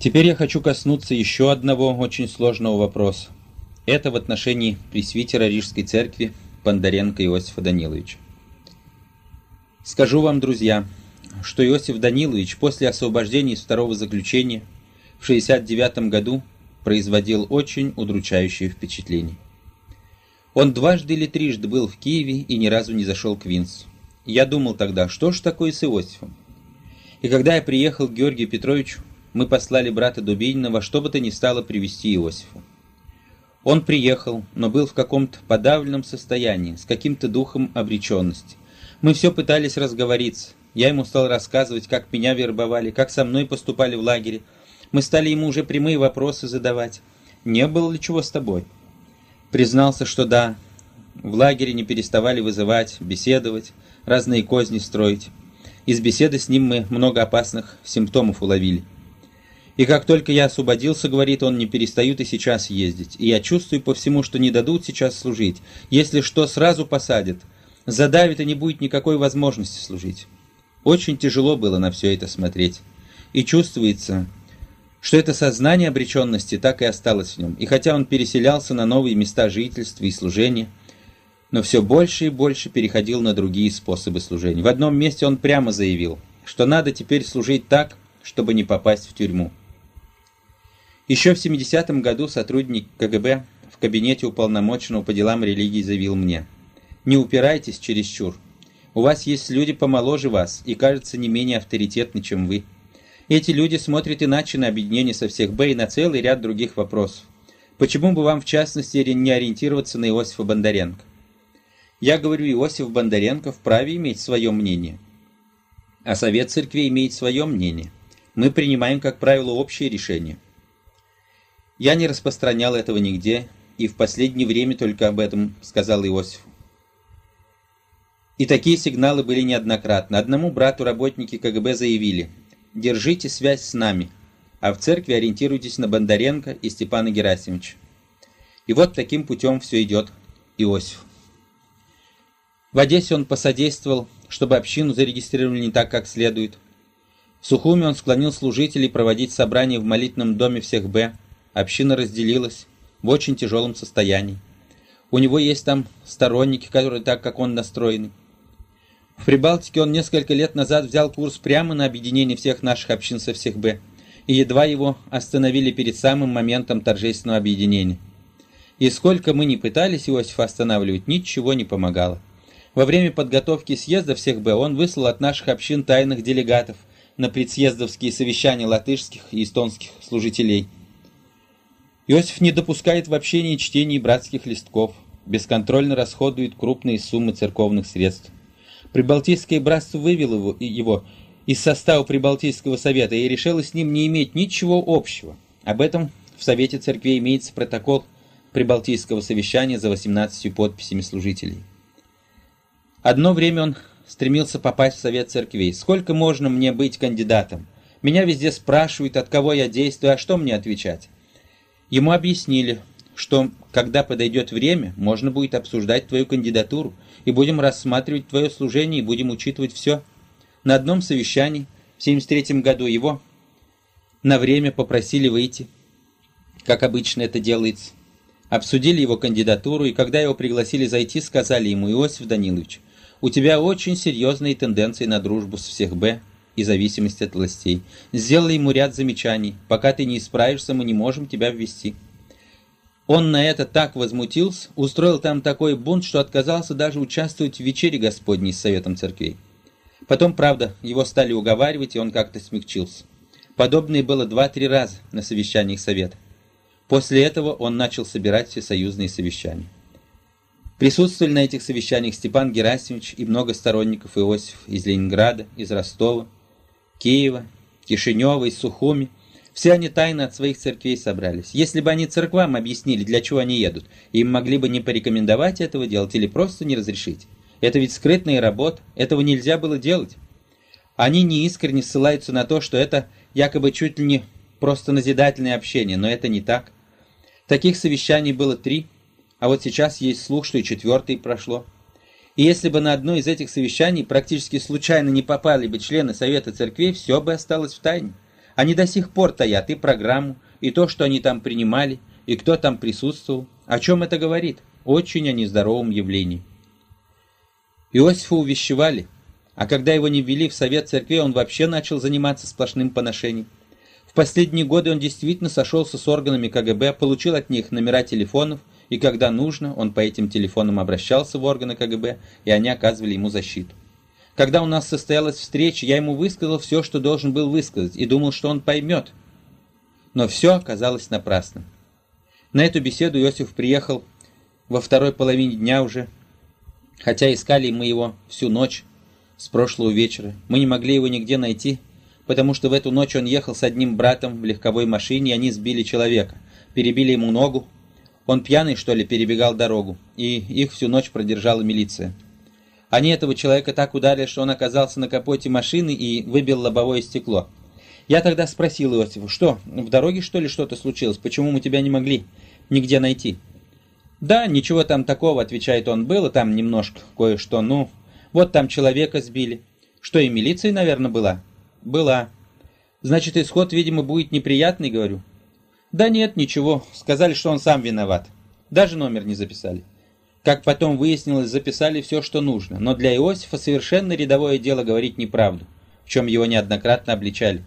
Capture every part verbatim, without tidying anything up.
Теперь я хочу коснуться еще одного очень сложного вопроса. Это в отношении пресвитера Рижской церкви Бондаренко Иосифа Даниловича. Скажу вам, друзья, что Иосиф Данилович после освобождения из второго заключения в шестьдесят девятом году производил очень удручающее впечатление. Он дважды или трижды был в Киеве и ни разу не зашел к Винсу. Я думал тогда, что ж такое с Иосифом? И когда я приехал к Георгию Петровичу, мы послали брата Дубинина во что бы то ни стало привести Иосифа. Он приехал, но был в каком-то подавленном состоянии, с каким-то духом обреченности. Мы все пытались разговориться. Я ему стал рассказывать, как меня вербовали, как со мной поступали в лагере. Мы стали ему уже прямые вопросы задавать. Не было ли чего с тобой? Признался, что да. В лагере не переставали вызывать, беседовать, разные козни строить. Из беседы с ним мы много опасных симптомов уловили. И как только я освободился, говорит он, не перестают и сейчас ездить. И я чувствую по всему, что не дадут сейчас служить. Если что, сразу посадят. Задавят, и не будет никакой возможности служить. Очень тяжело было на все это смотреть. И чувствуется, что это сознание обреченности так и осталось в нем. И хотя он переселялся на новые места жительства и служения, но все больше и больше переходил на другие способы служения. В одном месте он прямо заявил, что надо теперь служить так, чтобы не попасть в тюрьму. Еще в семидесятом году сотрудник ка гэ бэ в кабинете уполномоченного по делам религии заявил мне: «Не упирайтесь чересчур. У вас есть люди помоложе вас и, кажется, не менее авторитетны, чем вы. Эти люди смотрят иначе на объединение со всех Б и на целый ряд других вопросов. Почему бы вам, в частности, не ориентироваться на Иосифа Бондаренко?» Я говорю, Иосиф Бондаренко вправе иметь свое мнение, а Совет Церквей имеет свое мнение. Мы принимаем, как правило, общее решение. Я не распространял этого нигде, и в последнее время только об этом сказал Иосифу. И такие сигналы были неоднократно. Одному брату работники ка гэ бэ заявили: «Держите связь с нами, а в церкви ориентируйтесь на Бондаренко и Степана Герасимовича». И вот таким путем все идет Иосиф. В Одессе он посодействовал, чтобы общину зарегистрировали не так, как следует. В Сухуме он склонил служителей проводить собрания в молитвенном доме всех Б. Община разделилась в очень тяжелом состоянии. У него есть там сторонники, которые так, как он, настроены. В Прибалтике он несколько лет назад взял курс прямо на объединение всех наших общин со всех Б. И едва его остановили перед самым моментом торжественного объединения. И сколько мы ни пытались Иосифа останавливать, ничего не помогало. Во время подготовки съезда всех Б он выслал от наших общин тайных делегатов на предсъездовские совещания латышских и эстонских служителей. Иосиф не допускает в общении чтения братских листков, бесконтрольно расходует крупные суммы церковных средств. Прибалтийское братство вывело его, его из состава Прибалтийского совета и решило с ним не иметь ничего общего. Об этом в Совете Церквей имеется протокол Прибалтийского совещания за восемнадцатью подписями служителей. Одно время он стремился попасть в Совет Церквей. «Сколько можно мне быть кандидатом? Меня везде спрашивают, от кого я действую, а что мне отвечать?» Ему объяснили, что когда подойдет время, можно будет обсуждать твою кандидатуру, и будем рассматривать твое служение, и будем учитывать все. На одном совещании в семьдесят третьем году его на время попросили выйти, как обычно это делается. Обсудили его кандидатуру, и когда его пригласили зайти, сказали ему: «Иосиф Данилович, у тебя очень серьезные тенденции на дружбу с всех Б и зависимость от властей. Сделали ему ряд замечаний. Пока ты не исправишься, мы не можем тебя ввести». Он на это так возмутился, устроил там такой бунт, что отказался даже участвовать в вечере Господней с Советом Церквей. Потом, правда, его стали уговаривать, и он как-то смягчился. Подобное было два-три раза на совещаниях Совета. После этого он начал собирать всесоюзные совещания. Присутствовали на этих совещаниях Степан Герасимович и много сторонников Иосифа из Ленинграда, из Ростова, Киева, Кишинева, из Сухуми. Все они тайно от своих церквей собрались. Если бы они церквам объяснили, для чего они едут, им могли бы не порекомендовать этого делать или просто не разрешить. Это ведь скрытная работа, этого нельзя было делать. Они неискренне ссылаются на то, что это якобы чуть ли не просто назидательное общение, но это не так. Таких совещаний было три, а вот сейчас есть слух, что и четвертое прошло. И если бы на одно из этих совещаний практически случайно не попали бы члены Совета Церквей, все бы осталось в тайне. Они до сих пор таят и программу, и то, что они там принимали, и кто там присутствовал. О чем это говорит? Очень о нездоровом явлении. Иосифа увещевали, а когда его не ввели в совет церкви, он вообще начал заниматься сплошным поношением. В последние годы он действительно сошелся с органами ка гэ бэ, получил от них номера телефонов, и когда нужно, он по этим телефонам обращался в органы ка гэ бэ, и они оказывали ему защиту. Когда у нас состоялась встреча, я ему высказал все, что должен был высказать, и думал, что он поймет. Но все оказалось напрасным. На эту беседу Иосиф приехал во второй половине дня уже, хотя искали мы его всю ночь с прошлого вечера. Мы не могли его нигде найти, потому что в эту ночь он ехал с одним братом в легковой машине, и они сбили человека, перебили ему ногу. Он пьяный, что ли, перебегал дорогу, и их всю ночь продержала милиция. Они этого человека так ударили, что он оказался на капоте машины и выбил лобовое стекло. Я тогда спросил Иосифа: что, в дороге, что ли, что-то случилось? Почему мы тебя не могли нигде найти? Да, ничего там такого, отвечает он, было там немножко кое-что, ну, вот там человека сбили. Что, и милиция, наверное, была? Была. Значит, исход, видимо, будет неприятный, говорю. Да нет, ничего, сказали, что он сам виноват. Даже номер не записали. Как потом выяснилось, записали все, что нужно, но для Иосифа совершенно рядовое дело говорить неправду, в чем его неоднократно обличали.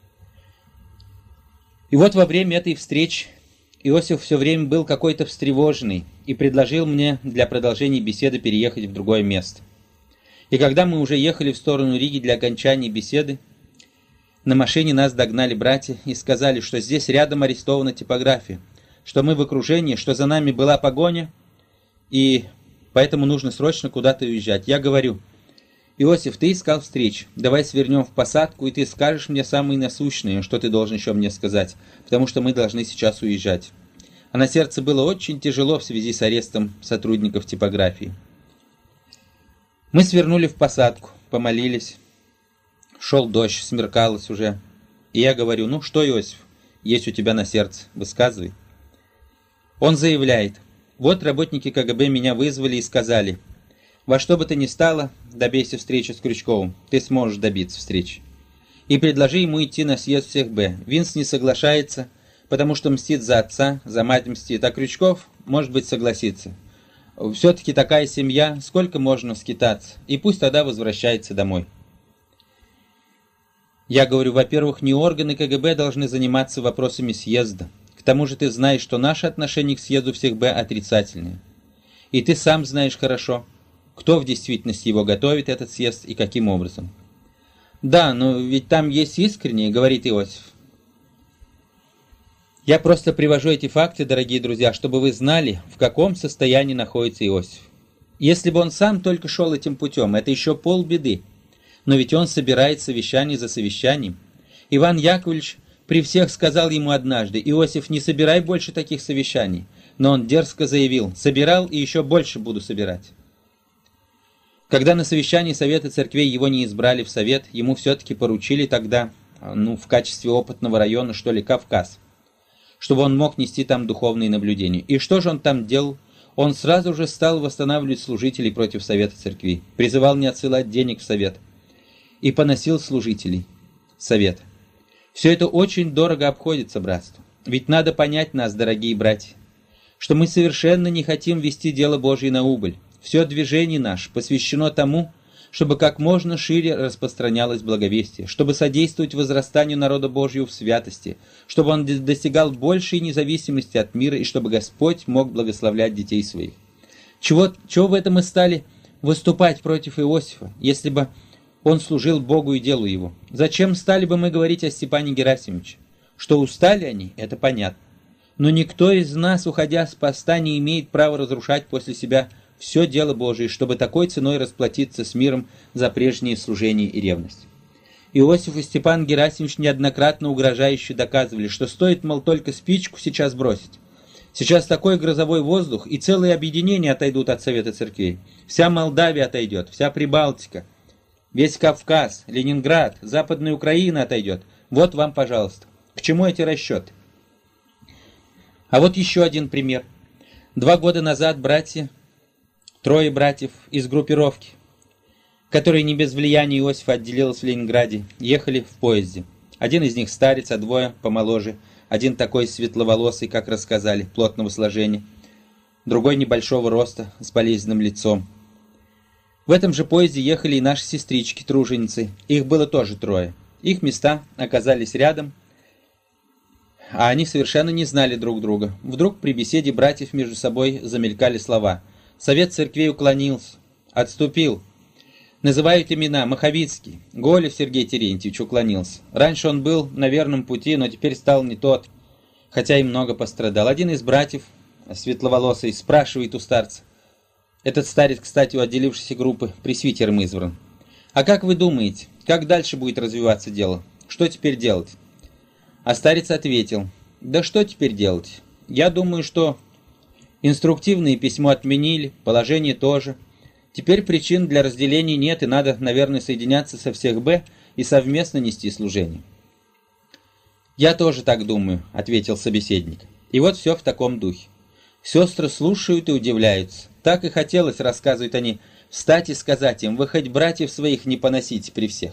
И вот во время этой встречи Иосиф все время был какой-то встревоженный и предложил мне для продолжения беседы переехать в другое место. И когда мы уже ехали в сторону Риги для окончания беседы, на машине нас догнали братья и сказали, что здесь рядом арестована типография, что мы в окружении, что за нами была погоня, и поэтому нужно срочно куда-то уезжать. Я говорю: Иосиф, ты искал встреч, давай свернем в посадку, и ты скажешь мне самые насущные, что ты должен еще мне сказать, потому что мы должны сейчас уезжать. А на сердце было очень тяжело в связи с арестом сотрудников типографии. Мы свернули в посадку, помолились. Шел дождь, смеркалось уже. И я говорю: ну что, Иосиф, есть у тебя на сердце, высказывай. Он заявляет: вот работники ка гэ бэ меня вызвали и сказали: во что бы то ни стало, добейся встречи с Крючковым, ты сможешь добиться встречи. И предложи ему идти на съезд всех Б. Винс не соглашается, потому что мстит за отца, за мать мстит, а Крючков, может быть, согласится. Все-таки такая семья, сколько можно скитаться, и пусть тогда возвращается домой. Я говорю: во-первых, не органы ка гэ бэ должны заниматься вопросами съезда. К тому же ты знаешь, что наше отношение к съезду всех Б отрицательное. И ты сам знаешь хорошо, кто в действительности его готовит, этот съезд, и каким образом. Да, но ведь там есть искренние, говорит Иосиф. Я просто привожу эти факты, дорогие друзья, чтобы вы знали, в каком состоянии находится Иосиф. Если бы он сам только шел этим путем, это еще полбеды. Но ведь он собирает совещание за совещанием. Иван Яковлевич при всех сказал ему однажды: Иосиф, не собирай больше таких совещаний. Но он дерзко заявил: собирал и еще больше буду собирать. Когда на совещании Совета Церквей его не избрали в совет, ему все-таки поручили тогда, ну, в качестве опытного района, что ли, Кавказ, чтобы он мог нести там духовные наблюдения. И что же он там делал? Он сразу же стал восстанавливать служителей против Совета Церквей, призывал не отсылать денег в совет и поносил служителей совета. Все это очень дорого обходится, братство. Ведь надо понять нас, дорогие братья, что мы совершенно не хотим вести дело Божье на убыль. Все движение наше посвящено тому, чтобы как можно шире распространялось благовестие, чтобы содействовать возрастанию народа Божьего в святости, чтобы он достигал большей независимости от мира и чтобы Господь мог благословлять детей своих. Чего, чего в этом мы стали выступать против Иосифа, если бы он служил Богу и делу его? Зачем стали бы мы говорить о Степане Герасимовиче? Что устали они, это понятно. Но никто из нас, уходя с поста, не имеет права разрушать после себя все дело Божие, чтобы такой ценой расплатиться с миром за прежние служения и ревность. Иосиф и Степан Герасимович неоднократно угрожающе доказывали, что стоит, мол, только спичку сейчас бросить. Сейчас такой грозовой воздух, и целые объединения отойдут от Совета Церквей. Вся Молдавия отойдет, вся Прибалтика, весь Кавказ, Ленинград, Западная Украина отойдет. Вот вам, пожалуйста. К чему эти расчеты? А вот еще один пример. Два года назад братья, трое братьев из группировки, которые не без влияния Иосифа отделилась в Ленинграде, ехали в поезде. Один из них старец, а двое помоложе. Один такой светловолосый, как рассказали, плотного сложения. Другой небольшого роста, с болезненным лицом. В этом же поезде ехали и наши сестрички-труженицы. Их было тоже трое. Их места оказались рядом, а они совершенно не знали друг друга. Вдруг при беседе братьев между собой замелькали слова. Совет церквей уклонился, отступил. Называют имена. Маховицкий. Голев Сергей Терентьевич уклонился. Раньше он был на верном пути, но теперь стал не тот, хотя и много пострадал. Один из братьев, светловолосый, спрашивает у старца. Этот старец, кстати, у отделившейся группы пресвитером избран. А как вы думаете, как дальше будет развиваться дело? Что теперь делать? А старец ответил. Да что теперь делать? Я думаю, что инструктивное письмо отменили, положение тоже. Теперь причин для разделения нет, и надо, наверное, соединяться со всех Б и совместно нести служение. «Я тоже так думаю», — ответил собеседник. И вот все в таком духе. Сестры слушают и удивляются. Так и хотелось, рассказывают они, встать и сказать им, вы хоть братьев своих не поносите при всех.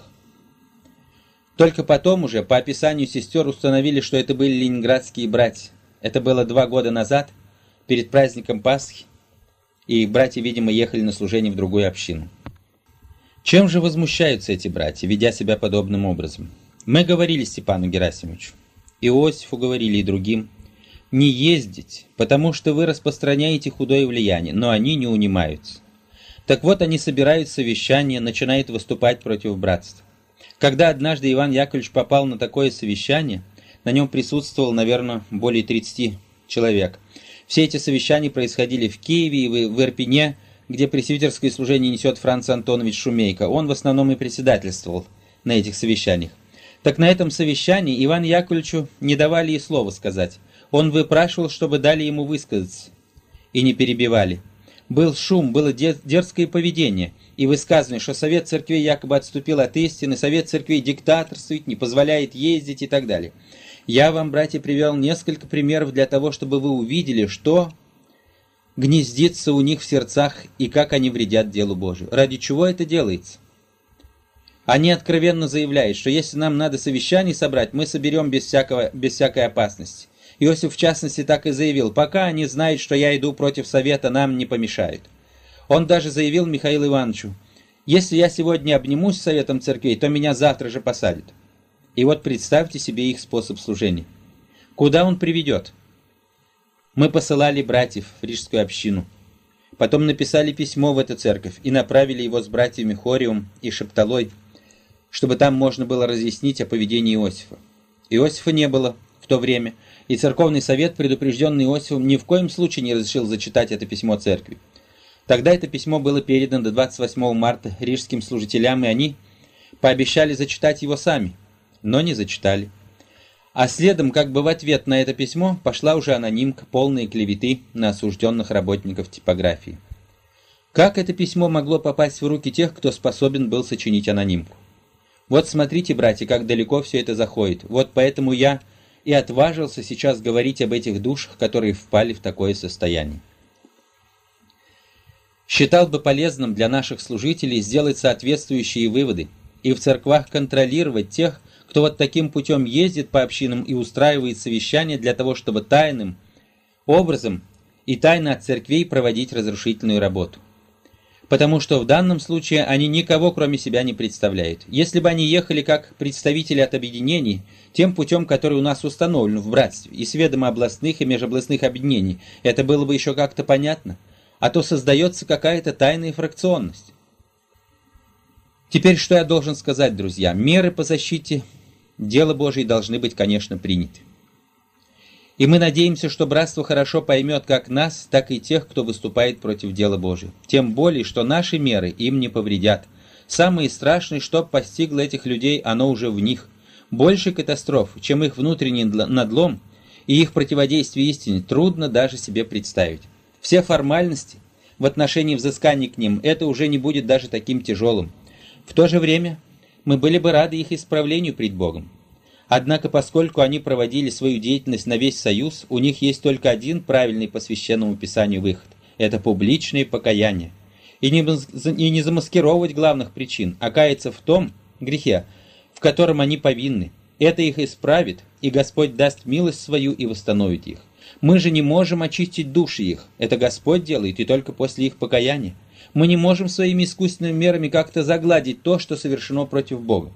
Только потом уже, по описанию сестер, установили, что это были ленинградские братья. Это было два года назад, перед праздником Пасхи, и братья, видимо, ехали на служение в другую общину. Чем же возмущаются эти братья, ведя себя подобным образом? Мы говорили Степану Герасимовичу, Иосифу говорили и другим, не ездить, потому что вы распространяете худое влияние, но они не унимаются. Так вот, они собирают совещание, начинают выступать против братства. Когда однажды Иван Яковлевич попал на такое совещание, на нем присутствовало, наверное, более тридцати человек. Все эти совещания происходили в Киеве и в Ирпене, где пресвитерское служение несет Франц Антонович Шумейко. Он в основном и председательствовал на этих совещаниях. Так на этом совещании Ивану Яковлевичу не давали и слова сказать. Он выпрашивал, чтобы дали ему высказаться, и не перебивали. Был шум, было дерзкое поведение, и высказывание, что Совет Церквей якобы отступил от истины, Совет Церквей диктаторствует, не позволяет ездить и так далее. Я вам, братья, привел несколько примеров для того, чтобы вы увидели, что гнездится у них в сердцах и как они вредят делу Божию. Ради чего это делается? Они откровенно заявляют, что если нам надо совещание собрать, мы соберем без всякого, без всякой опасности. Иосиф, в частности, так и заявил, пока они знают, что я иду против совета, нам не помешают. Он даже заявил Михаилу Ивановичу, если я сегодня обнимусь с советом церквей, то меня завтра же посадят. И вот представьте себе их способ служения. Куда он приведет? Мы посылали братьев в рижскую общину. Потом написали письмо в эту церковь и направили его с братьями Хориум и Шепталой, чтобы там можно было разъяснить о поведении Иосифа. Иосифа не было в то время, и церковный совет, предупрежденный Иосифом, ни в коем случае не разрешил зачитать это письмо церкви. Тогда это письмо было передано до двадцать восьмого марта рижским служителям, и они пообещали зачитать его сами, но не зачитали. А следом, как бы в ответ на это письмо, пошла уже анонимка, полные клеветы на осужденных работников типографии. Как это письмо могло попасть в руки тех, кто способен был сочинить анонимку? Вот смотрите, братья, как далеко все это заходит. Вот поэтому я и отважился сейчас говорить об этих душах, которые впали в такое состояние. Считал бы полезным для наших служителей сделать соответствующие выводы и в церквах контролировать тех, кто вот таким путем ездит по общинам и устраивает совещания для того, чтобы тайным образом и тайно от церквей проводить разрушительную работу. Потому что в данном случае они никого кроме себя не представляют. Если бы они ехали как представители от объединений, тем путем, который у нас установлен в братстве, и с ведома областных и межобластных объединений, это было бы еще как-то понятно, а то создается какая-то тайная фракционность. Теперь что я должен сказать, друзья? Меры по защите дела Божие должны быть, конечно, приняты. И мы надеемся, что братство хорошо поймет как нас, так и тех, кто выступает против дела Божия. Тем более, что наши меры им не повредят. Самое страшное, что постигло этих людей, оно уже в них. Больше катастроф, чем их внутренний надлом и их противодействие истине, трудно даже себе представить. Все формальности в отношении взыскания к ним, это уже не будет даже таким тяжелым. В то же время мы были бы рады их исправлению пред Богом. Однако, поскольку они проводили свою деятельность на весь Союз, у них есть только один правильный по Священному Писанию выход – это публичное покаяние. И не, и не замаскировать главных причин, а каяться в том грехе, в котором они повинны, Это их исправит, и Господь даст милость свою и восстановит их. Мы же не можем очистить души их. Это Господь делает, и только после их покаяния. Мы не можем своими искусственными мерами как-то загладить то, что совершено против Бога.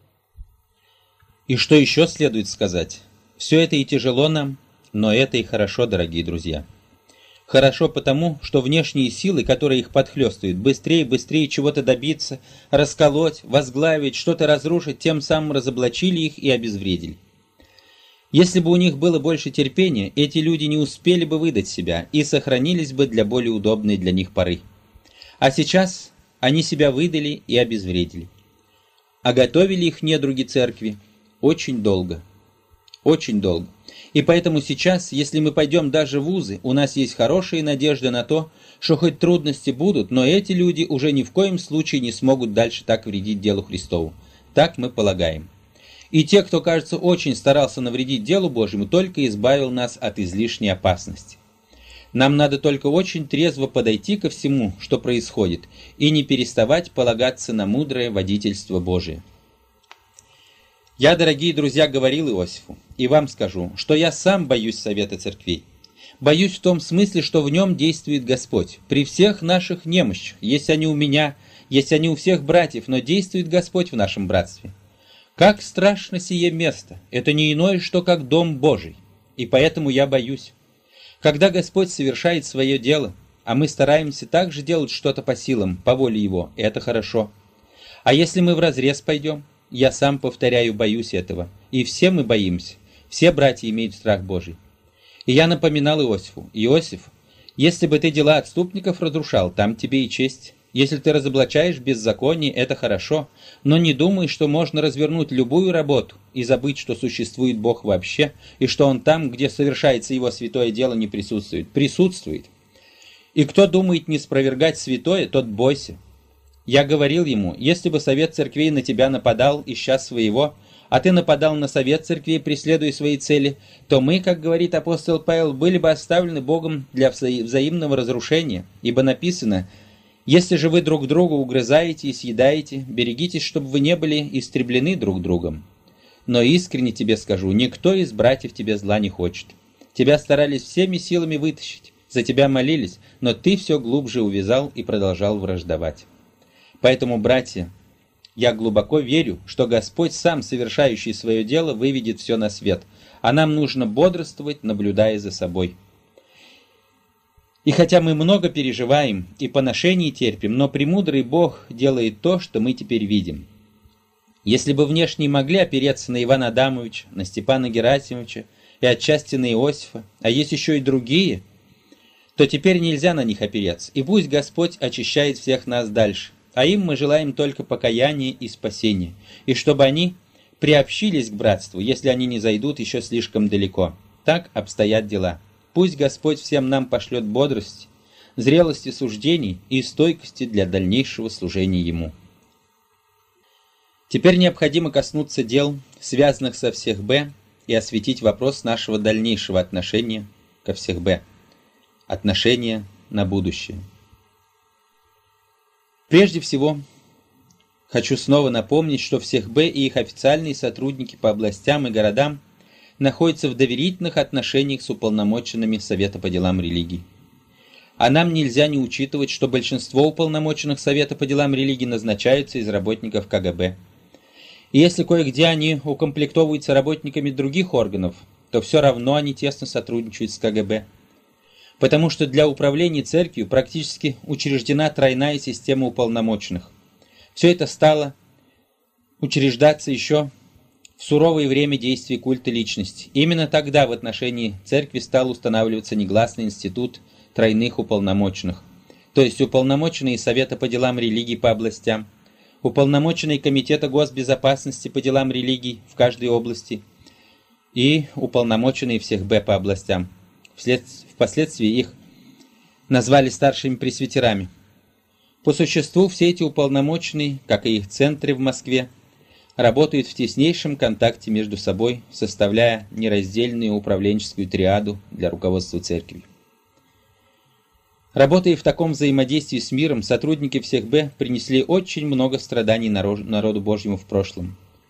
И что еще следует сказать? Все это и тяжело нам, но это и хорошо, дорогие друзья. Хорошо потому, что внешние силы, которые их подхлестывают, быстрее и быстрее чего-то добиться, расколоть, возглавить, что-то разрушить, тем самым разоблачили их и обезвредили. Если бы у них было больше терпения, эти люди не успели бы выдать себя и сохранились бы для более удобной для них поры. А сейчас они себя выдали и обезвредили. А готовили их недруги церкви очень долго. Очень долго. И поэтому сейчас, если мы пойдем даже в вузы, у нас есть хорошая надежда на то, что хоть трудности будут, но эти люди уже ни в коем случае не смогут дальше так вредить делу Христову. Так мы полагаем. И те, кто, кажется, очень старался навредить делу Божьему, только избавил нас от излишней опасности. Нам надо только очень трезво подойти ко всему, что происходит, и не переставать полагаться на мудрое водительство Божие. Я, дорогие друзья, говорил Иосифу, и вам скажу, что я сам боюсь совета церквей. Боюсь в том смысле, что в нем действует Господь. При всех наших немощах, есть они у меня, есть они у всех братьев, но действует Господь в нашем братстве. Как страшно сие место! Это не иное, что как дом Божий. И поэтому я боюсь. Когда Господь совершает свое дело, а мы стараемся также делать что-то по силам, по воле Его, это хорошо. А если мы вразрез пойдем, я сам, повторяю, боюсь этого. И все мы боимся. Все братья имеют страх Божий. И я напоминал Иосифу: Иосиф, если бы ты дела отступников разрушал, там тебе и честь. Если ты разоблачаешь беззаконие, это хорошо, но не думай, что можно развернуть любую работу и забыть, что существует Бог вообще, и что Он там, где совершается Его святое дело, не присутствует. Присутствует. И кто думает не спровергать святое, тот бойся. Я говорил ему: если бы совет церквей на тебя нападал, ища своего, а ты нападал на совет церквей, преследуя свои цели, то мы, как говорит апостол Павел, были бы оставлены Богом для вза- взаимного разрушения, ибо написано: «Если же вы друг друга угрызаете и съедаете, берегитесь, чтобы вы не были истреблены друг другом». Но искренне тебе скажу, никто из братьев тебе зла не хочет. Тебя старались всеми силами вытащить, за тебя молились, но ты все глубже увязал и продолжал враждовать. Поэтому, братья, я глубоко верю, что Господь сам, совершающий свое дело, выведет все на свет, а нам нужно бодрствовать, наблюдая за собой. И хотя мы много переживаем и поношений терпим, но премудрый Бог делает то, что мы теперь видим. Если бы внешние могли опереться на Ивана Адамовича, на Степана Герасимовича и отчасти на Иосифа, а есть еще и другие, то теперь нельзя на них опереться, и пусть Господь очищает всех нас дальше. А им мы желаем только покаяния и спасения, и чтобы они приобщились к братству, если они не зайдут еще слишком далеко. Так обстоят дела. Пусть Господь всем нам пошлет бодрости, зрелости суждений и стойкости для дальнейшего служения Ему. Теперь необходимо коснуться дел, связанных со всех Б, и осветить вопрос нашего дальнейшего отношения ко всех Б. Отношения на будущее. Прежде всего, хочу снова напомнить, что всех Б и их официальные сотрудники по областям и городам находятся в доверительных отношениях с уполномоченными Совета по делам религий. А нам нельзя не учитывать, что большинство уполномоченных Совета по делам религий назначаются из работников ка гэ бэ. И если кое-где они укомплектовываются работниками других органов, то все равно они тесно сотрудничают с ка гэ бэ. Потому что для управления церковью практически учреждена тройная система уполномоченных. Все это стало учреждаться еще в суровое время действий культа личности. Именно тогда в отношении церкви стал устанавливаться негласный институт тройных уполномоченных, то есть уполномоченные Совета по делам религий по областям, уполномоченные Комитета госбезопасности по делам религий в каждой области и уполномоченные всех Б по областям. Впоследствии их назвали старшими пресвитерами. По существу все эти уполномоченные, как и их центры в Москве, работают в теснейшем контакте между собой, составляя нераздельную управленческую триаду для руководства церковью. Работая в таком взаимодействии с миром, сотрудники всех Б принесли очень много страданий народу Божьему в прошлом.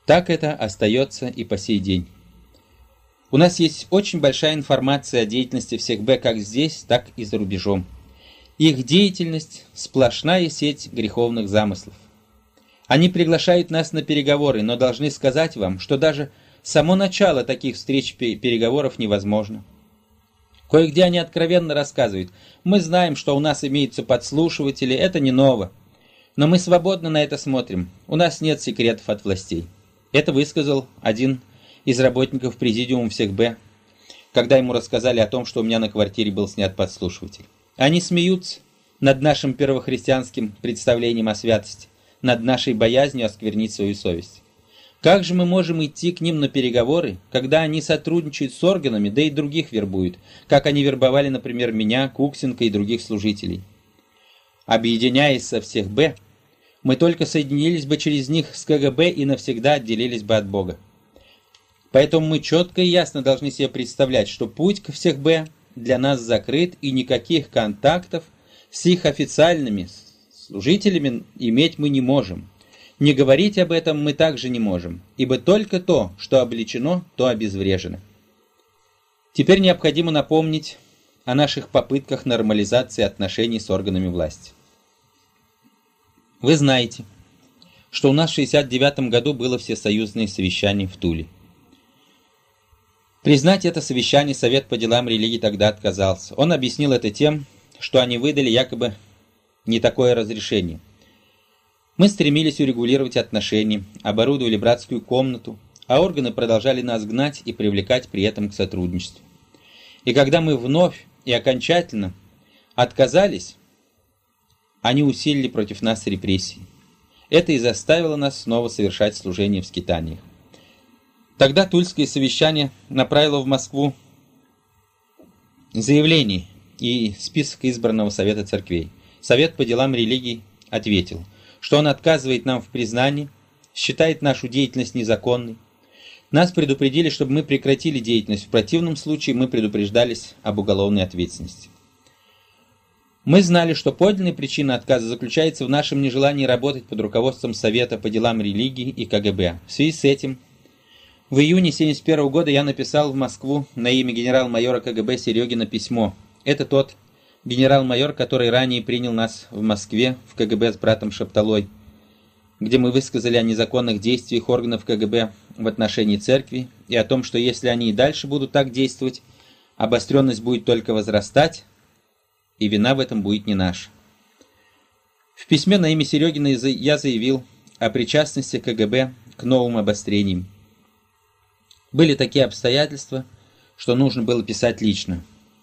Так это остается и по сей день. У нас есть очень большая информация о деятельности всех Б как здесь, так и за рубежом. Их деятельность – сплошная сеть греховных замыслов. Они приглашают нас на переговоры, но должны сказать вам, что даже само начало таких встреч и переговоров невозможно. Кое-где они откровенно рассказывают: мы знаем, что у нас имеются подслушиватели, это не ново. Но мы свободно на это смотрим, у нас нет секретов от властей. Это высказал один из работников президиума всех Б, когда ему рассказали о том, что у меня на квартире был снят подслушиватель. Они смеются над нашим первохристианским представлением о святости, над нашей боязнью осквернить свою совесть. Как же мы можем идти к ним на переговоры, когда они сотрудничают с органами, да и других вербуют, как они вербовали, например, меня, Куксенко и других служителей? Объединяясь со всех Б, мы только соединились бы через них с КГБ и навсегда отделились бы от Бога. Поэтому мы четко и ясно должны себе представлять, что путь ко всех Б для нас закрыт, и никаких контактов с их официальными служителями иметь мы не можем. Не говорить об этом мы также не можем, ибо только то, что обличено, то обезврежено. Теперь необходимо напомнить о наших попытках нормализации отношений с органами власти. Вы знаете, что у нас в шестьдесят девятом году было всесоюзное совещание в Туле. Признать это совещание Совет по делам религии тогда отказался. Он объяснил это тем, что они выдали якобы не такое разрешение. Мы стремились урегулировать отношения, оборудовали братскую комнату, а органы продолжали нас гнать и привлекать при этом к сотрудничеству. И когда мы вновь и окончательно отказались, они усилили против нас репрессии. Это и заставило нас снова совершать служение в скитаниях. Тогда Тульское совещание направило в Москву заявление и список избранного Совета церквей. Совет по делам религии ответил, что он отказывает нам в признании, считает нашу деятельность незаконной. Нас предупредили, чтобы мы прекратили деятельность, в противном случае мы предупреждались об уголовной ответственности. Мы знали, что подлинная причина отказа заключается в нашем нежелании работать под руководством Совета по делам религии и КГБ. В связи с этим в июне тысяча девятьсот семьдесят первого года я написал в Москву на имя генерал-майора КГБ Серегина письмо. Это тот генерал-майор, который ранее принял нас в Москве в КГБ с братом Шапталой, где мы высказали о незаконных действиях органов КГБ в отношении церкви и о том, что если они и дальше будут так действовать, обостренность будет только возрастать, и вина в этом будет не наша. В письме на имя Серегина я заявил о причастности КГБ к новым обострениям. Были такие обстоятельства, что нужно было писать лично.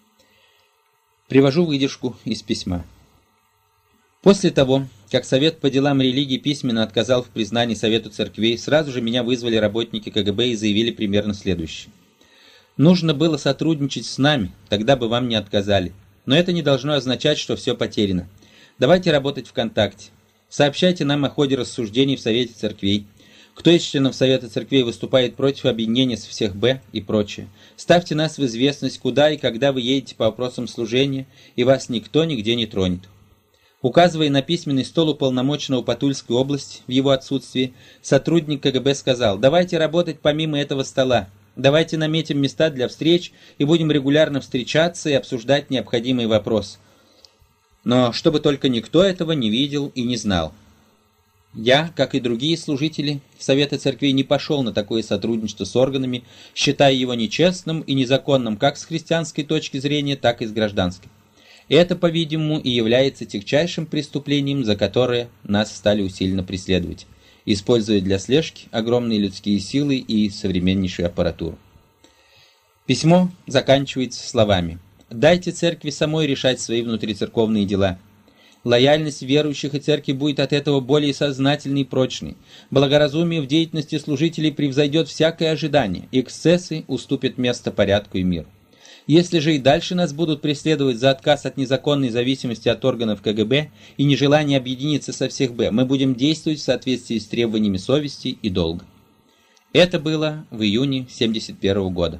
Привожу выдержку из письма. После того, как Совет по делам религии письменно отказал в признании Совету церквей, сразу же меня вызвали работники КГБ и заявили примерно следующее. Нужно было сотрудничать с нами, тогда бы вам не отказали. Но это не должно означать, что все потеряно. Давайте работать ВКонтакте. Сообщайте нам о ходе рассуждений в Совете церквей. Кто из членов Совета церквей выступает против объединения с всех Б и прочее. Ставьте нас в известность, куда и когда вы едете по вопросам служения, и вас никто нигде не тронет. Указывая на письменный стол уполномоченного по Тульской области в его отсутствии, сотрудник КГБ сказал: «Давайте работать помимо этого стола. Давайте наметим места для встреч и будем регулярно встречаться и обсуждать необходимые вопросы». Но чтобы только никто этого не видел и не знал. Я, как и другие служители Совета церквей, не пошел на такое сотрудничество с органами, считая его нечестным и незаконным как с христианской точки зрения, так и с гражданской. Это, по-видимому, и является тягчайшим преступлением, за которое нас стали усиленно преследовать, используя для слежки огромные людские силы и современнейшую аппаратуру. Письмо заканчивается словами: «Дайте церкви самой решать свои внутрицерковные дела. Лояльность верующих и церкви будет от этого более сознательной и прочной. Благоразумие в деятельности служителей превзойдет всякое ожидание. Эксцессы уступят место порядку и миру. Если же и дальше нас будут преследовать за отказ от незаконной зависимости от органов КГБ и нежелание объединиться со всех Б, мы будем действовать в соответствии с требованиями совести и долга». Это было в июне тысяча девятьсот семьдесят первого года.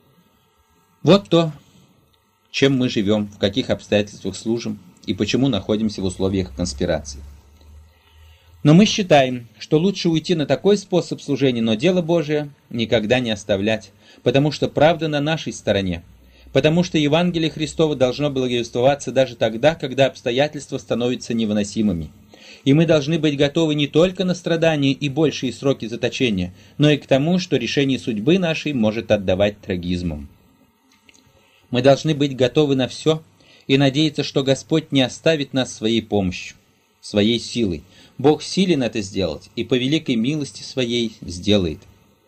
Вот то, чем мы живем, в каких обстоятельствах служим и почему находимся в условиях конспирации. Но мы считаем, что лучше уйти на такой способ служения, но дело Божие никогда не оставлять, потому что правда на нашей стороне, потому что Евангелие Христово должно благовествоваться даже тогда, когда обстоятельства становятся невыносимыми. И мы должны быть готовы не только на страдания и большие сроки заточения, но и к тому, что решение судьбы нашей может отдавать трагизмом. Мы должны быть готовы на все и надеяться, что Господь не оставит нас своей помощью, своей силой. Бог силен это сделать и по великой милости своей сделает.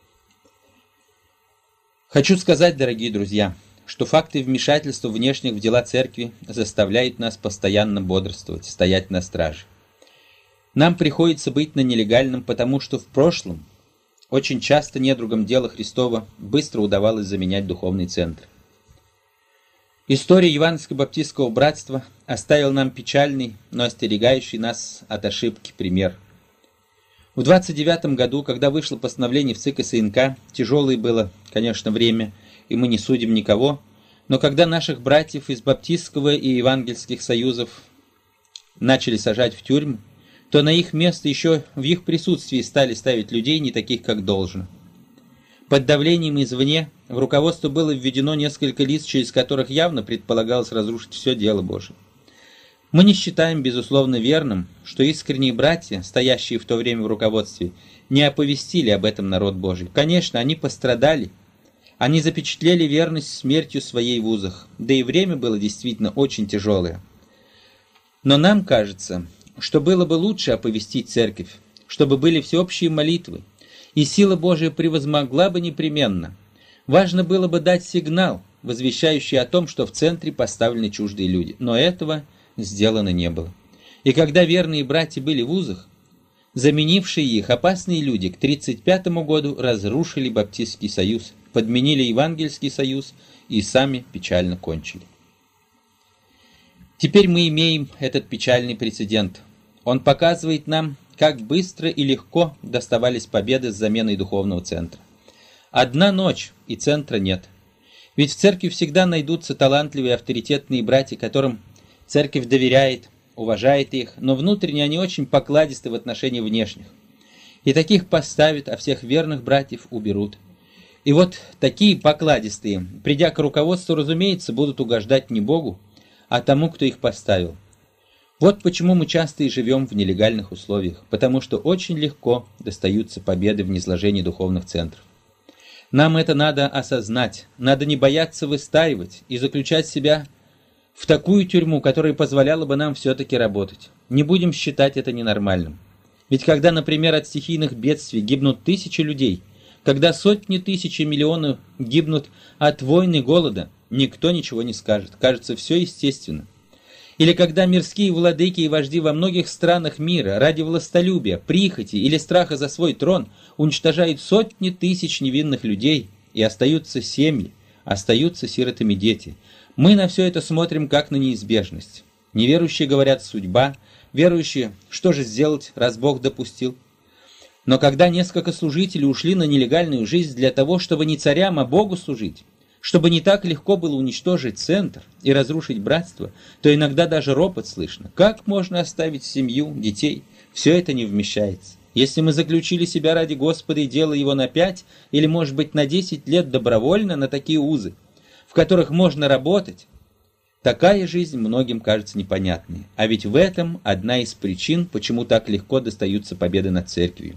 Хочу сказать, дорогие друзья, что факты вмешательства внешних в дела церкви заставляют нас постоянно бодрствовать, стоять на страже. Нам приходится быть на нелегальном, потому что в прошлом очень часто недругам дела Христова быстро удавалось заменять духовный центр. История Евангельско-баптистского братства оставила нам печальный, но остерегающий нас от ошибки пример. В двадцать девятом году, когда вышло постановление в ЦИК СНК, тяжелое было, конечно, время, и мы не судим никого, но когда наших братьев из баптистского и евангельских союзов начали сажать в тюрьму, то на их место еще в их присутствии стали ставить людей, не таких, как должно. Под давлением извне в руководство было введено несколько лиц, через которых явно предполагалось разрушить все дело Божие. Мы не считаем, безусловно, верным, что искренние братья, стоящие в то время в руководстве, не оповестили об этом народ Божий. Конечно, они пострадали. Они запечатлели верность смертью своей в узах, да и время было действительно очень тяжелое. Но нам кажется, что было бы лучше оповестить церковь, чтобы были всеобщие молитвы, и сила Божия превозмогла бы непременно. Важно было бы дать сигнал, возвещающий о том, что в центре поставлены чуждые люди, но этого сделано не было. И когда верные братья были в узах, заменившие их опасные люди к тридцать пятому году разрушили Баптистский союз, подменили Евангельский союз и сами печально кончили. Теперь мы имеем этот печальный прецедент. Он показывает нам, как быстро и легко доставались победы с заменой духовного центра. Одна ночь, и центра нет. Ведь в церкви всегда найдутся талантливые авторитетные братья, которым церковь доверяет, уважает их, но внутренне они очень покладисты в отношении внешних. И таких поставят, а всех верных братьев уберут. И вот такие покладистые, придя к руководству, разумеется, будут угождать не Богу, а тому, кто их поставил. Вот почему мы часто и живем в нелегальных условиях, потому что очень легко достаются победы в низложении духовных центров. Нам это надо осознать, надо не бояться выстаивать и заключать себя в такую тюрьму, которая позволяла бы нам все-таки работать. Не будем считать это ненормальным. Ведь когда, например, от стихийных бедствий гибнут тысячи людей, когда сотни тысяч и миллионы гибнут от войн и голода, никто ничего не скажет. Кажется, все естественно. Или когда мирские владыки и вожди во многих странах мира ради властолюбия, прихоти или страха за свой трон уничтожают сотни тысяч невинных людей, и остаются семьи, остаются сиротами дети. Мы на все это смотрим как на неизбежность. Неверующие говорят «судьба», верующие «что же сделать, раз Бог допустил?». Но когда несколько служителей ушли на нелегальную жизнь для того, чтобы не царям, а Богу служить, чтобы не так легко было уничтожить центр и разрушить братство, то иногда даже ропот слышно. Как можно оставить семью, детей? Все это не вмещается. Если мы заключили себя ради Господа и делали его на пять или, может быть, на десять лет добровольно на такие узы, в которых можно работать, такая жизнь многим кажется непонятной. А ведь в этом одна из причин, почему так легко достаются победы над церковью.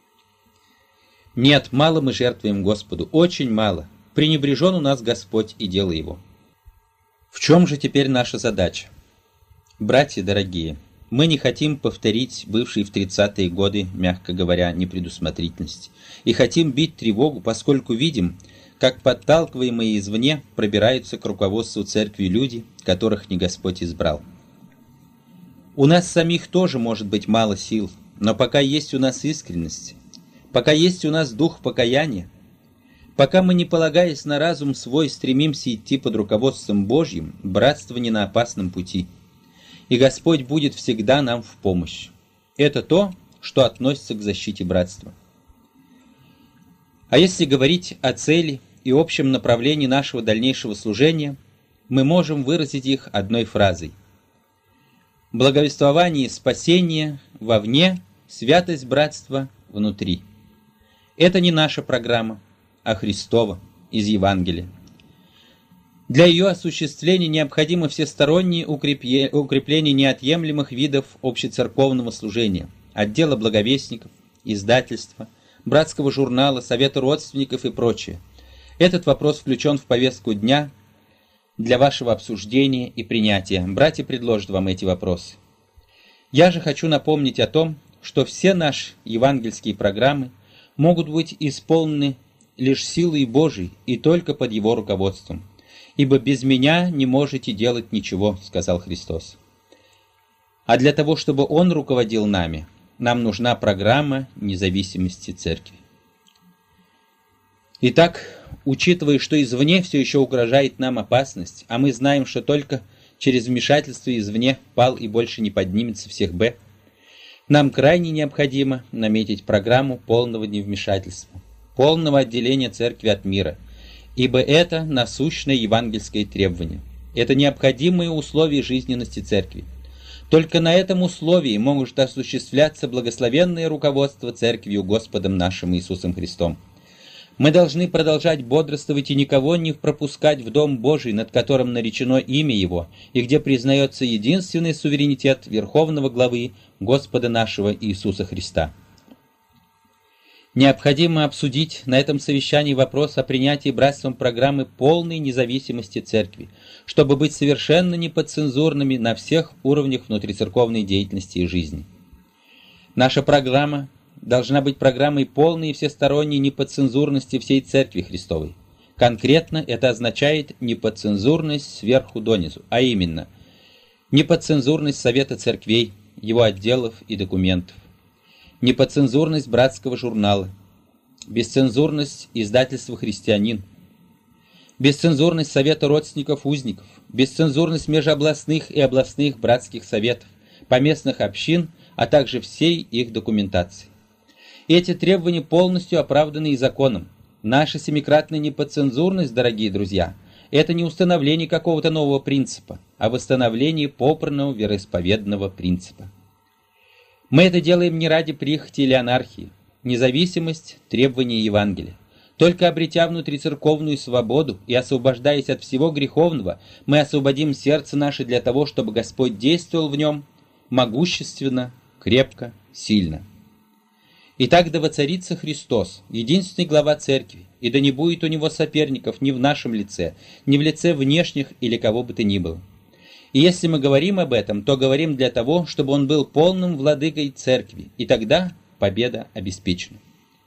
Нет, мало мы жертвуем Господу, очень мало. Пренебрежен у нас Господь и дело Его. В чем же теперь наша задача? Братья дорогие, мы не хотим повторить бывшие в тридцатые годы, мягко говоря, непредусмотрительность, и хотим бить тревогу, поскольку видим, как подталкиваемые извне пробираются к руководству церкви люди, которых не Господь избрал. У нас самих тоже может быть мало сил, но пока есть у нас искренность, пока есть у нас дух покаяния, пока мы, не полагаясь на разум свой, стремимся идти под руководством Божьим, братство не на опасном пути. И Господь будет всегда нам в помощь. Это то, что относится к защите братства. А если говорить о цели и общем направлении нашего дальнейшего служения, мы можем выразить их одной фразой. Благовествование спасения вовне святость братства внутри. Это не наша программа, а Христова из Евангелия. Для ее осуществления необходимо всестороннее укрепление неотъемлемых видов общецерковного служения, отдела благовестников, издательства, братского журнала, совета родственников и прочее. Этот вопрос включен в повестку дня для вашего обсуждения и принятия. Братья предложат вам эти вопросы. Я же хочу напомнить о том, что все наши евангельские программы могут быть исполнены лишь силой Божией и только под Его руководством. «Ибо без меня не можете делать ничего», — сказал Христос. А для того, чтобы Он руководил нами, нам нужна программа независимости Церкви. Итак, учитывая, что извне все еще угрожает нам опасность, а мы знаем, что только через вмешательство извне пал и больше не поднимется всех Б, нам крайне необходимо наметить программу полного невмешательства, полного отделения Церкви от мира, ибо это насущное евангельское требование. Это необходимые условия жизненности Церкви. Только на этом условии может осуществляться благословенное руководство Церковью Господом нашим Иисусом Христом. Мы должны продолжать бодрствовать и никого не пропускать в Дом Божий, над которым наречено имя Его, и где признается единственный суверенитет Верховного Главы Господа нашего Иисуса Христа. Необходимо обсудить на этом совещании вопрос о принятии братством программы полной независимости Церкви, чтобы быть совершенно неподцензурными на всех уровнях внутрицерковной деятельности и жизни. Наша программа должна быть программой полной и всесторонней неподцензурности всей Церкви Христовой. Конкретно это означает неподцензурность сверху донизу, а именно неподцензурность Совета Церквей, его отделов и документов, неподцензурность братского журнала, бесцензурность издательства «Христианин», бесцензурность Совета родственников узников, бесцензурность межобластных и областных братских советов, поместных общин, а также всей их документации. Эти требования полностью оправданы и законом. Наша семикратная неподцензурность, дорогие друзья, это не установление какого-то нового принципа, а восстановление попранного вероисповедного принципа. Мы это делаем не ради прихоти или анархии. Независимость – требование Евангелия. Только обретя внутрицерковную свободу и освобождаясь от всего греховного, мы освободим сердце наше для того, чтобы Господь действовал в нем могущественно, крепко, сильно. Итак, да воцарится Христос, единственный глава Церкви, и да не будет у Него соперников ни в нашем лице, ни в лице внешних или кого бы то ни было. И если мы говорим об этом, то говорим для того, чтобы Он был полным владыкой Церкви, и тогда победа обеспечена.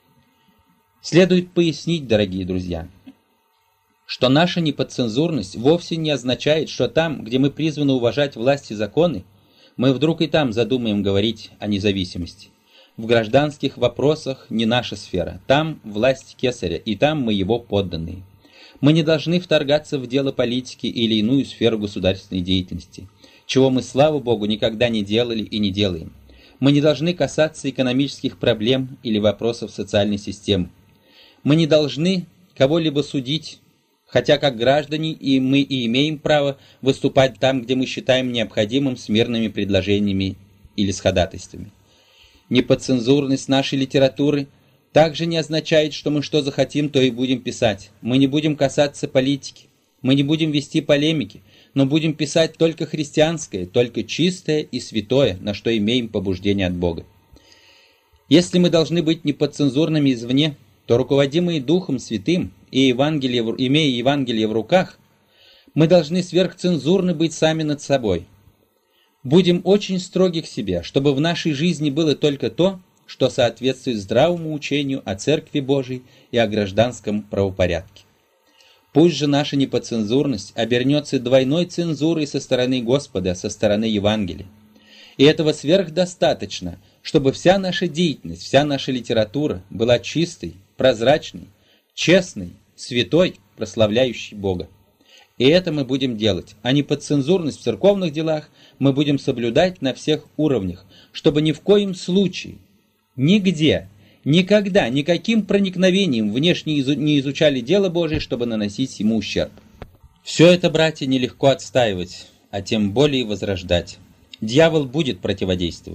Следует пояснить, дорогие друзья, что наша неподцензурность вовсе не означает, что там, где мы призваны уважать власть и законы, мы вдруг и там задумаем говорить о независимости. В гражданских вопросах не наша сфера, там власть кесаря, и там мы его подданные. Мы не должны вторгаться в дело политики или иную сферу государственной деятельности, чего мы, слава Богу, никогда не делали и не делаем. Мы не должны касаться экономических проблем или вопросов социальной системы. Мы не должны кого-либо судить, хотя как граждане и мы и имеем право выступать там, где мы считаем необходимым с мирными предложениями или с ходатайствами. Неподцензурность нашей литературы также не означает, что мы что захотим, то и будем писать. Мы не будем касаться политики, мы не будем вести полемики, но будем писать только христианское, только чистое и святое, на что имеем побуждение от Бога. Если мы должны быть неподцензурными извне, то руководимые Духом Святым и Евангелие, имея Евангелие в руках, мы должны сверхцензурны быть сами над собой. Будем очень строги к себе, чтобы в нашей жизни было только то, что соответствует здравому учению о Церкви Божией и о гражданском правопорядке. Пусть же наша неподцензурность обернется двойной цензурой со стороны Господа, со стороны Евангелия. И этого сверхдостаточно, чтобы вся наша деятельность, вся наша литература была чистой, прозрачной, честной, святой, прославляющей Бога. И это мы будем делать, а неподцензурность в церковных делах мы будем соблюдать на всех уровнях, чтобы ни в коем случае, нигде, никогда, никаким проникновением внешне не изучали дело Божие, чтобы наносить ему ущерб. Все это, братья, нелегко отстаивать, а тем более возрождать. Дьявол будет противодействовать.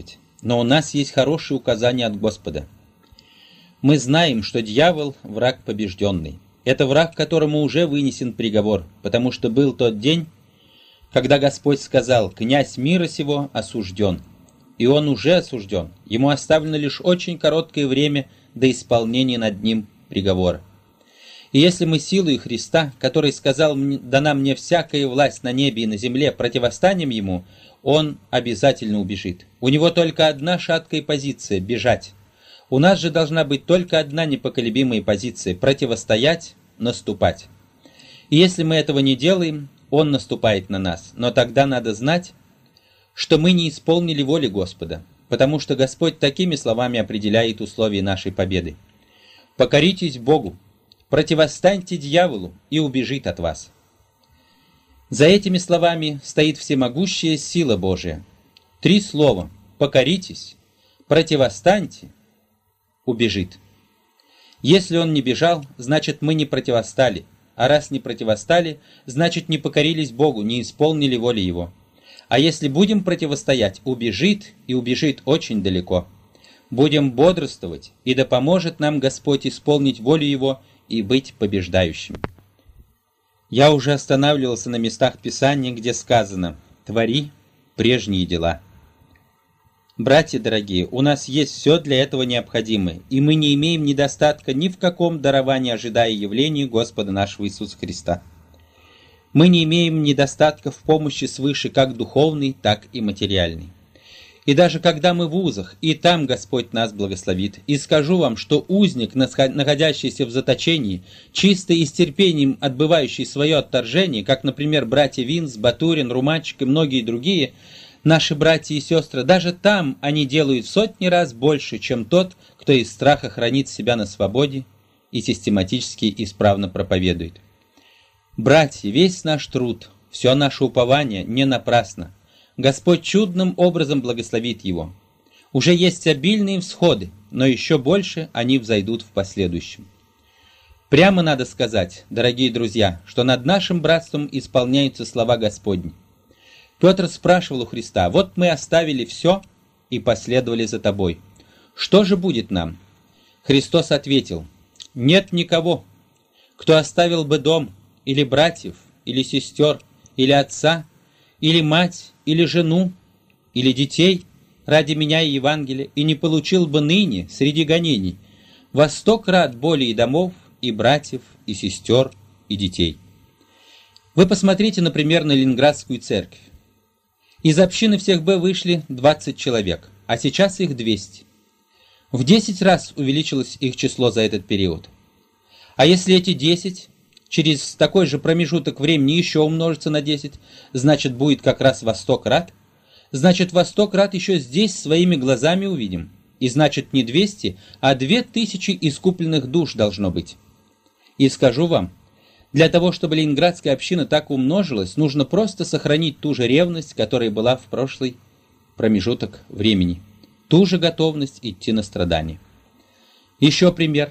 но у нас есть хорошие указания от Господа. Мы знаем, что дьявол – враг побежденный. Это враг, которому уже вынесен приговор, потому что был тот день, когда Господь сказал: «Князь мира сего осужден». И он уже осужден. Ему оставлено лишь очень короткое время до исполнения над ним приговора. И если мы силой Христа, который сказал: «Дана мне всякая власть на небе и на земле», противостанем ему, он обязательно убежит. У него только одна шаткая позиция – бежать. У нас же должна быть только одна непоколебимая позиция – противостоять, наступать. И если мы этого не делаем, он наступает на нас. Но тогда надо знать, что мы не исполнили воли Господа, потому что Господь такими словами определяет условия нашей победы. «Покоритесь Богу, противостаньте дьяволу, и убежит от вас». За этими словами стоит всемогущая сила Божия. Три слова: «покоритесь», «противостаньте», «убежит». Если он не бежал, значит, мы не противостали, а раз не противостали, значит, не покорились Богу, не исполнили воли Его. А если будем противостоять, убежит, и убежит очень далеко. Будем бодрствовать, и да поможет нам Господь исполнить волю Его и быть побеждающим. Я уже останавливался на местах Писания, где сказано: «Твори прежние дела». Братья дорогие, у нас есть все для этого необходимое, и мы не имеем недостатка ни в каком даровании, ожидая явления Господа нашего Иисуса Христа. Мы не имеем недостатка в помощи свыше как духовной, так и материальной. И даже когда мы в узах, и там Господь нас благословит. И скажу вам, что узник, находящийся в заточении, чисто и с терпением отбывающий свое отторжение, как, например, братья Винс, Батурин, Руманчик и многие другие, наши братья и сестры, даже там они делают в сотни раз больше, чем тот, кто из страха хранит себя на свободе и систематически исправно проповедует. Братья, весь наш труд, все наше упование не напрасно. Господь чудным образом благословит его. Уже есть обильные всходы, но еще больше они взойдут в последующем. Прямо надо сказать, дорогие друзья, что над нашим братством исполняются слова Господни. Петр спрашивал у Христа: «Вот мы оставили все и последовали за тобой. Что же будет нам?» Христос ответил: «Нет никого, кто оставил бы дом, или братьев, или сестер, или отца, или мать, или жену, или детей ради меня и Евангелия, и не получил бы ныне среди гонений во сто крат более домов, и братьев, и сестер, и детей». Вы посмотрите, например, на Ленинградскую церковь. Из общины всех Б вышли двадцать человек, а сейчас их двести. В десять раз увеличилось их число за этот период. А если эти десять через такой же промежуток времени еще умножится на десять, значит, будет как раз во сто крат. Значит, во сто крат еще здесь своими глазами увидим. И значит, не двести, а две тысячи искупленных душ должно быть. И скажу вам, для того, чтобы Ленинградская община так умножилась, нужно просто сохранить ту же ревность, которая была в прошлый промежуток времени. Ту же готовность идти на страдания. Еще пример.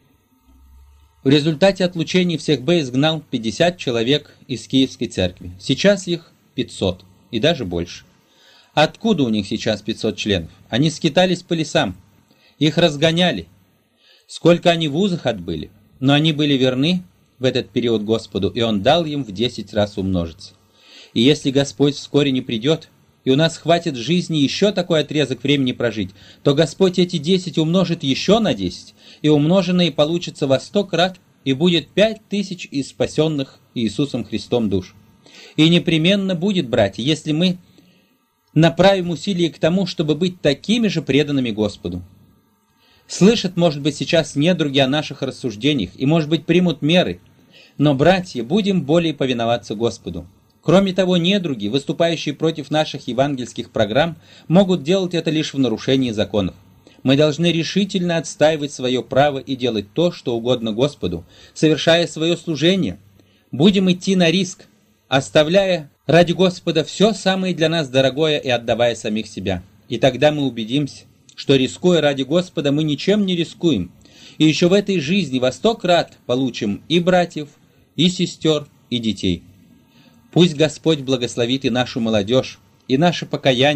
В результате отлучения всех Б изгнал пятьдесят человек из Киевской церкви. Сейчас их пятьсот и даже больше. Откуда у них сейчас пятьсот членов? Они скитались по лесам. Их разгоняли. Сколько они в вузах отбыли. Но они были верны в этот период Господу, и Он дал им в десять раз умножиться. И если Господь вскоре не придет, и у нас хватит жизни еще такой отрезок времени прожить, то Господь эти десять умножит еще на десять, и умноженное получится во сто крат, и будет пять тысяч из спасенных Иисусом Христом душ. И непременно будет, братья, если мы направим усилия к тому, чтобы быть такими же преданными Господу. Слышат, может быть, сейчас недруги о наших рассуждениях, и, может быть, примут меры, но, братья, будем более повиноваться Господу. Кроме того, недруги, выступающие против наших евангельских программ, могут делать это лишь в нарушении законов. Мы должны решительно отстаивать свое право и делать то, что угодно Господу, совершая свое служение. Будем идти на риск, оставляя ради Господа все самое для нас дорогое и отдавая самих себя. И тогда мы убедимся, что, рискуя ради Господа, мы ничем не рискуем, и еще в этой жизни во сто крат получим и братьев, и сестер, и детей. Пусть Господь благословит и нашу молодежь, и наше покаяние,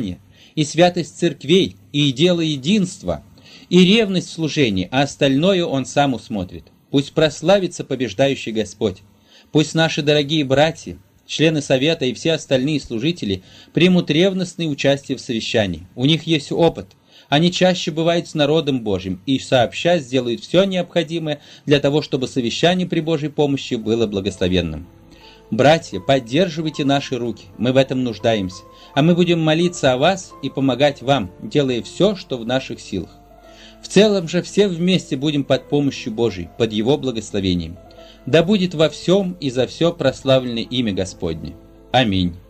и святость церквей, и дело единства, и ревность в служении, а остальное Он сам усмотрит. Пусть прославится побеждающий Господь. Пусть наши дорогие братья, члены совета и все остальные служители примут ревностное участие в совещании. У них есть опыт. Они чаще бывают с народом Божьим и сообща сделают все необходимое для того, чтобы совещание при Божьей помощи было благословенным. Братья, поддерживайте наши руки, мы в этом нуждаемся, а мы будем молиться о вас и помогать вам, делая все, что в наших силах. В целом же все вместе будем под помощью Божией, под Его благословением. Да будет во всем и за все прославлено имя Господне. Аминь.